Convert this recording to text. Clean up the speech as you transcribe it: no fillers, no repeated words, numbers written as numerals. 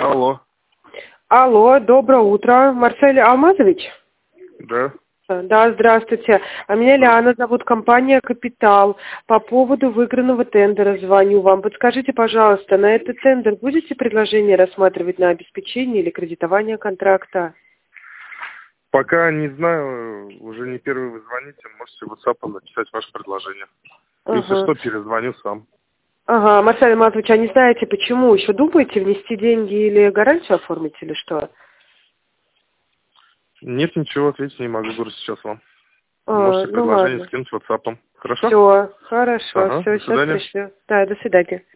Алло. Алло, доброе утро. Марсель Алмазович? Да. Да, здравствуйте. А меня Лиана зовут, компания «Капитал». По поводу выигранного тендера звоню вам. Подскажите, пожалуйста, на этот тендер будете предложение рассматривать на обеспечение или кредитование контракта? Пока не знаю, уже не первый вы звоните, можете в WhatsApp написать ваше предложение. Если что, перезвоню сам. Ага, Марсель Алмазович, а не знаете почему? Еще думаете внести деньги или гарантию оформить или что? Нет, ничего, ответить не могу, говорю сейчас вам. Можете предложение скинуть в WhatsApp. Хорошо? Все, хорошо, Ага, все, до сейчас свидания. пришлю. Да, до свидания.